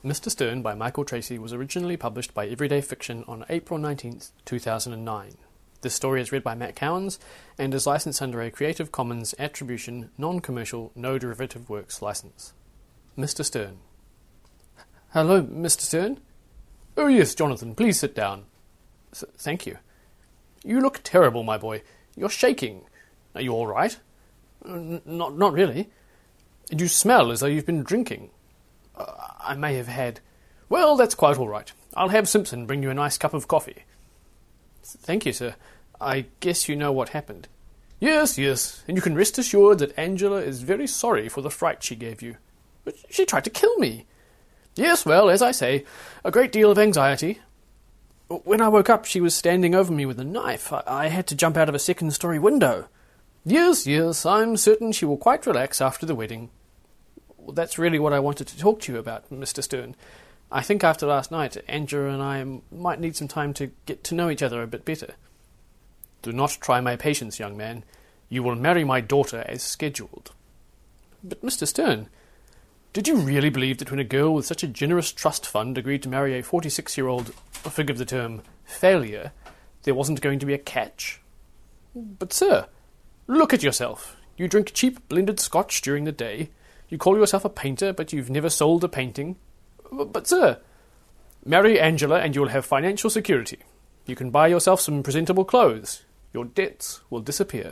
Mr. Stern by Michael Tracy was originally published by Everyday Fiction on April 19th, 2009. This story is read by Matt Cowens and is licensed under a Creative Commons Attribution, Non-Commercial, No Derivative Works license. Mr. Stern. Hello, Mr. Stern? Oh yes, Jonathan, please sit down. Thank you. You look terrible, my boy. You're shaking. Are you all right? Not really. And you smell as though you've been drinking. I may have had. Well, that's quite all right. I'll have Simpson bring you a nice cup of coffee. Thank you, sir. I guess you know what happened. Yes, and you can rest assured that Angela is very sorry for the fright she gave you. But she tried to kill me. Yes, well, as I say, a great deal of anxiety. When I woke up, she was standing over me with a knife. I had to jump out of a second-story window. Yes, I'm certain she will quite relax after the wedding. Well, that's really what I wanted to talk to you about, Mr. Stern. I think after last night, Angela and I might need some time to get to know each other a bit better. Do not try my patience, young man. You will marry my daughter as scheduled. But, Mr. Stern, did you really believe that when a girl with such a generous trust fund agreed to marry a 46-year-old, forgive the term, failure, there wasn't going to be a catch? But, sir, look at yourself. You drink cheap blended scotch during the day. You call yourself a painter, but you've never sold a painting. But, sir, marry Angela and you'll have financial security. You can buy yourself some presentable clothes. Your debts will disappear.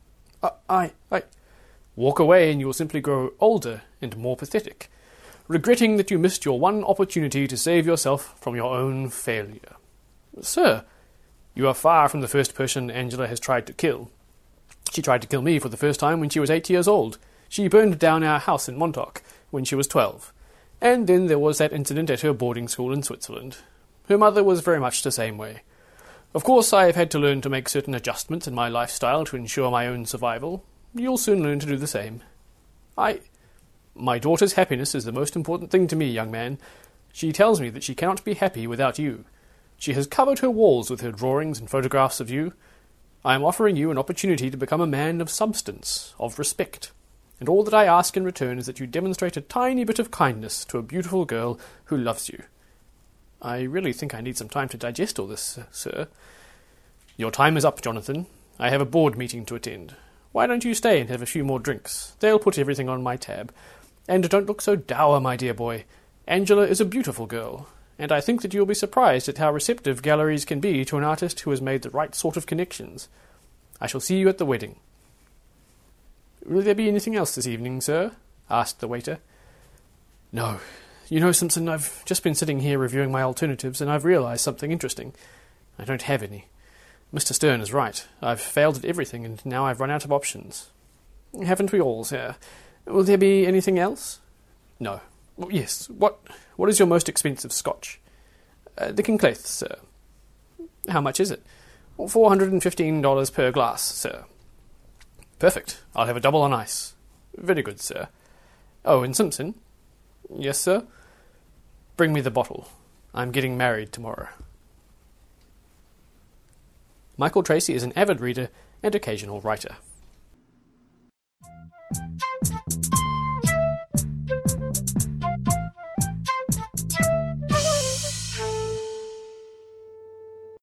Walk away and you will simply grow older and more pathetic, regretting that you missed your one opportunity to save yourself from your own failure. Sir, you are far from the first person Angela has tried to kill. She tried to kill me for the first time when she was 8 years old. She burned down our house in Montauk when she was 12. And then there was that incident at her boarding school in Switzerland. Her mother was very much the same way. Of course, I have had to learn to make certain adjustments in my lifestyle to ensure my own survival. You'll soon learn to do the same. My daughter's happiness is the most important thing to me, young man. She tells me that she cannot be happy without you. She has covered her walls with her drawings and photographs of you. I am offering you an opportunity to become a man of substance, of respect. And all that I ask in return is that you demonstrate a tiny bit of kindness to a beautiful girl who loves you. I really think I need some time to digest all this, sir. Your time is up, Jonathan. I have a board meeting to attend. Why don't you stay and have a few more drinks? They'll put everything on my tab. And don't look so dour, my dear boy. Angela is a beautiful girl, and I think that you'll be surprised at how receptive galleries can be to an artist who has made the right sort of connections. I shall see you at the wedding. Will there be anything else this evening, sir? Asked the waiter. No. You know, Simpson, I've just been sitting here reviewing my alternatives, and I've realised something interesting. I don't have any. Mr. Stern is right. I've failed at everything, and now I've run out of options. Haven't we all, sir? Will there be anything else? No. Well, yes. What is your most expensive scotch? The Kinclaith, sir. How much is it? $415 per glass, sir. Perfect. I'll have a double on ice. Very good, sir. Oh, and Simpson? Yes, sir? Bring me the bottle. I'm getting married tomorrow. Michael Tracy is an avid reader and occasional writer.